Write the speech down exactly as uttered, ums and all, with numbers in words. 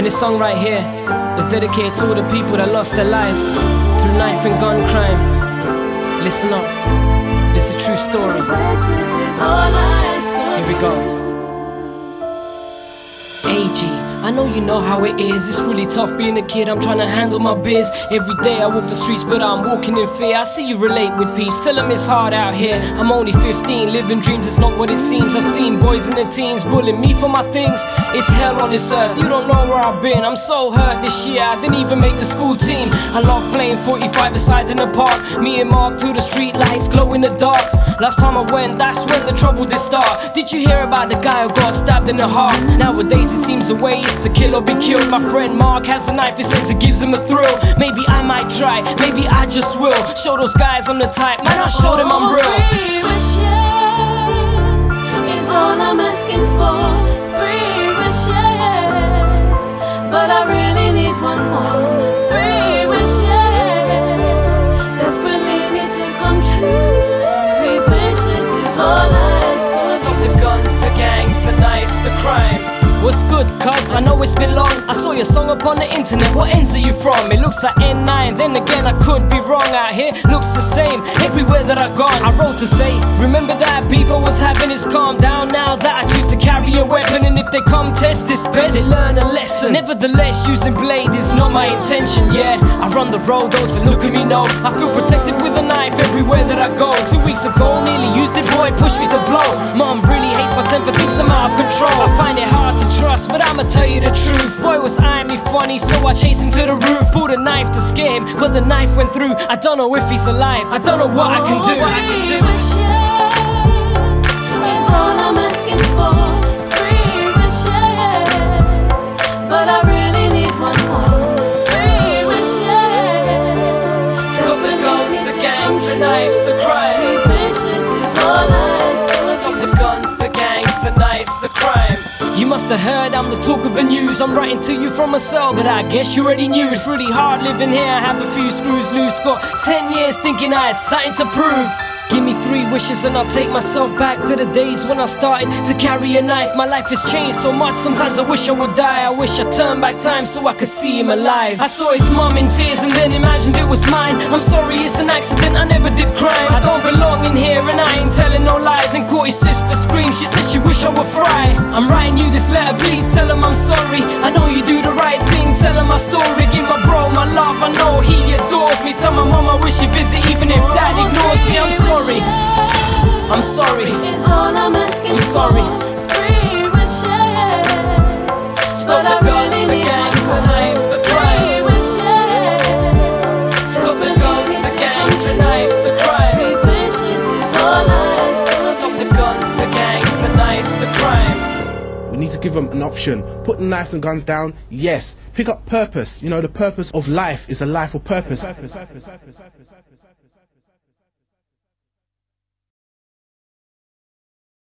And this song right here is dedicated to all the people that lost their lives through knife and gun crime. Listen up, it's a true story. Here we go. A G, I know you know how it is. It's really tough being a kid, I'm trying to handle my biz. Every day I walk the streets, but I'm walking in fear. I see you relate with peeps, tell them it's hard out here. I'm only fifteen, living dreams, it's not what it seems. I've seen boys in the teens bullying me for my things. It's hell on this earth, you don't know where I've been. I'm so hurt this year, I didn't even make the school team. I love playing forty-five aside in the park. Me and Mark to the street lights glow in the dark. Last time I went, that's when the trouble did start. Did you hear about the guy who got stabbed in the heart? Nowadays it seems the way is to kill or be killed. My friend Mark has a knife, he says it gives him a thrill. Maybe I might try, maybe I just will. Show those guys I'm the type, man, I'll show them I'm real. Free wishes is all I'm asking for. Free wishes, but I really need one more. Three wishes, desperately need to come true. Free wishes is all I ask for. Stop the guns, the gangs, the knives, the crime. What's good, cuz? I know it's been long. I saw your song up on the internet, what ends are you from? It looks like N nine, then again I could be wrong. Out here, looks the same, everywhere that I've gone. I wrote to say, remember that beef I was having is calmed down. Now that I choose to carry a weapon, and if they come test this best, they learn a lesson. Nevertheless, using blade is not my intention, yeah. I run the road, those that look at me know I feel protected with a knife everywhere that I go. Two weeks ago, nearly used it, boy, pushed me to blow. Mom really hates my temper, thinks I'm out of control. I find it hard to trust, but I'ma tell you the truth. Boy was eyeing me funny, so I chased him to the roof. Pulled a knife to scare him, but the knife went through. I don't know if he's alive, I don't know what I can do. Free wishes is all I'm asking for. Free wishes, but I really need one more. Free wishes, Stop the guns, the gangs, the knives, the crime. Free wishes is all I ask for. Stop the guns, the gangs, the knives, the crime. You must have heard I'm the talk of the news. I'm writing to you from a cell, but I guess you already knew. It's really hard living here, I have a few screws loose. Got ten years thinking I had something to prove. Give me three wishes and I'll take myself back to the days when I started to carry a knife. My life has changed so much, sometimes I wish I would die. I wish I turned back time so I could see him alive. I saw his mum in tears and then imagined it was mine. I'm sorry, it's an accident, I never did crime. I don't belong in here and I ain't telling no lies. And caught his sister scream, she said she wish I were fry. I'm writing you this letter, please tell him I'm sorry. I know you do the right thing, tell him my story. Give my bro my love, I know he adores me. Tell my mum I wish she visit even if dad ignores me. I'm sorry, I'm sorry, is all I'm asking I'm sorry. for. Free wishes, but I really need one the more. knives, the Free crime. wishes, Stop the desperately guns, need the to gangs, come the true. knives, the crime. Free wishes is all I ask for. Stop the guns, the gangs, the knives, the crime. We need to give them an option. Put the knives and guns down, yes. Pick up purpose. You know, the purpose of life is a life of purpose.